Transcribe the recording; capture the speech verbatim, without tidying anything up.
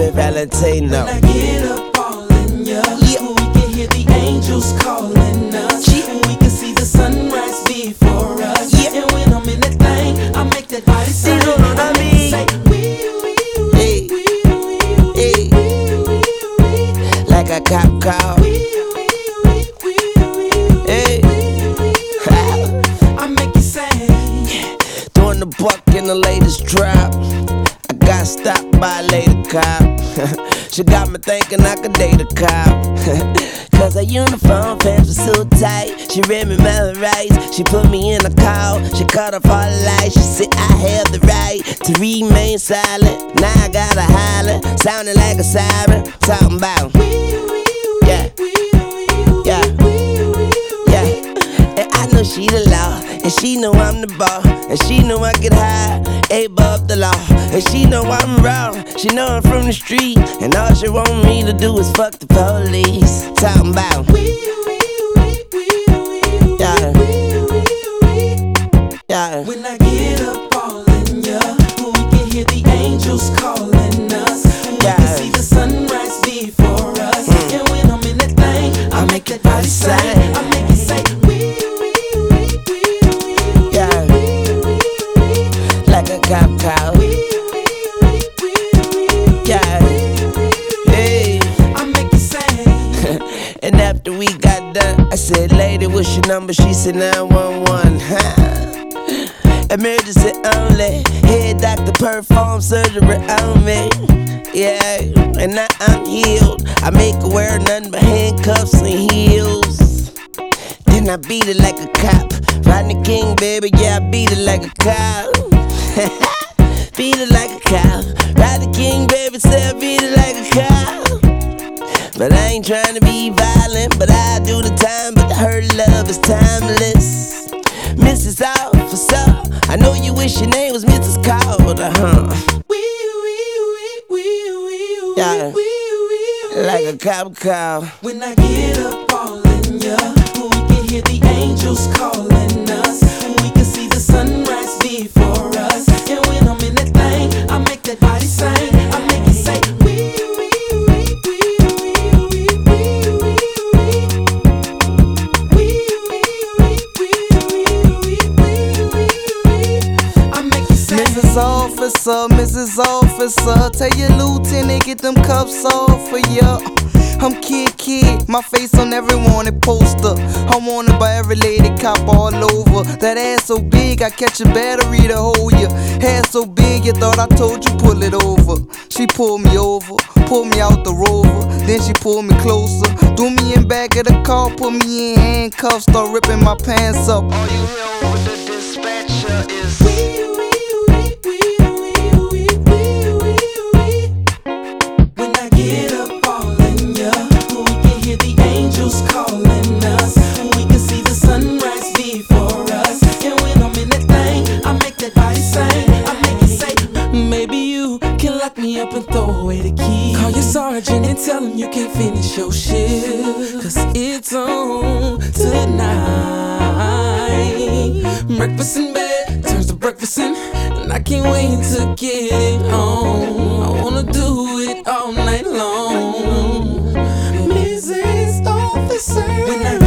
Happy Valentino. When I get up all in ya, yeah. We can hear the angels calling us, yeah. We can see the sunrise before us, yeah. And when I'm in that thing, I make that body sing. You know what I mean? Say, wee, wee, wee, hey. wee, wee, wee, wee, like a cop car. wee, wee, wee, wee, Hey. I make you say, Throwing the buck in the latest drop. I got stopped by a lady cop. She got me thinking I could date a cop. Cause her uniform pants were so tight. She read me my rights. She put me in a call. She cut off all the lights. She said I have the right to remain silent. Now I gotta holler, sounding like a siren. Talking about yeah, yeah, yeah. And I know she the law, and she know I'm the ball, and she know I get high, above the law, and she know I'm raw. She know I'm from the street, and all she want me to do is fuck the police. Talking about yeah, yeah. when I get up all in ya, we can hear the angels calling us, we Yeah. can see the sunrise before us, mm. And when I'm in that thing, I make that body sing. I make it say wee, wee, wee, wee, wee, Yeah. wee, Like a cop car. wee, wee, wee, wee, Yeah. Hey. I make it say. And after we got done, I said, lady, what's your number? She said nine one one. Emergency only. Head doctor perform surgery on me. Yeah, and now I'm healed. I make her wear nothing but handcuffs and heels. Then I beat it like a cop. Rodney King, baby, yeah, I beat it like a cop. Beat it like a cop. Rodney King, baby, say I beat it like a cop. But I ain't trying to be violent, but I do the time. But her love is timeless. Missus Officer, I know you wish your name was Missus Calder, huh? Yeah, like a cop car. When I get up all in ya, we can hear the angels calling us, we can see the sunrise before us, and when I'm in that thing, I make that body sing. I make it say wee, wee, wee, wee, wee, wee, wee, wee, wee, wee, wee. I make it say Missus Officer, Missus Officer, tell your lieutenant get them cuffs off for ya. I'm Kid Kid, my face on every wanted poster. I'm wanted by every lady cop all over. That ass so big, I catch a battery to hold ya. Hair so big, you thought I told you pull it over. She pulled me over, pulled me out the Rover. Then she pulled me closer, threw me in back of the car, put me in handcuffs, start ripping my pants up. All you hear over the dispatcher is wee, wee, wee, wee, wee, wee, wee, wee. When I get up all in ya, we can hear the angels calling us, we can see the sunrise before us, and when I'm in that thing, I make that body sing. I make it say, maybe you can lock me up and throw away the key. Call your sergeant and tell him you can't finish your shift, cause it's on tonight. Breakfast in bed turns to breakfast in, and I can't wait to get it home. I wanna do it all night long. Missus Officer, when I